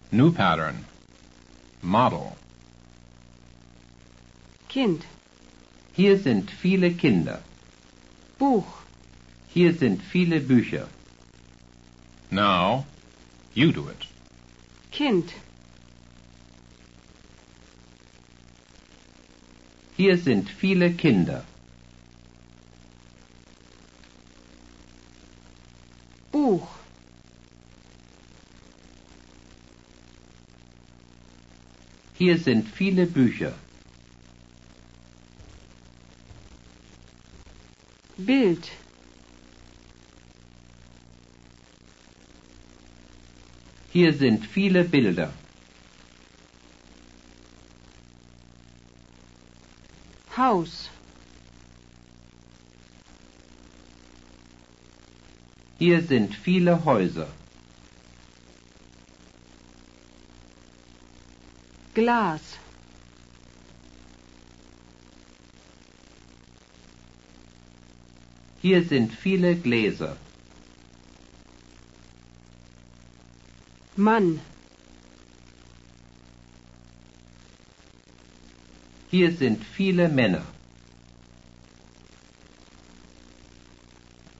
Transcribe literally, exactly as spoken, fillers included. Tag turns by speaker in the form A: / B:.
A: New pattern. Model.
B: Kind.
C: Hier sind viele Kinder.
B: Buch.
C: Hier sind viele Bücher.
A: Now, you do it.
B: Kind.
C: Hier sind viele Kinder.
B: Buch.
C: Hier sind viele Bücher.
B: Bild.
C: Hier sind viele Bilder.
B: Haus.
C: Hier sind viele Häuser.
B: Glas.
C: Hier sind viele Gläser.
B: Mann.
C: Hier sind viele Männer.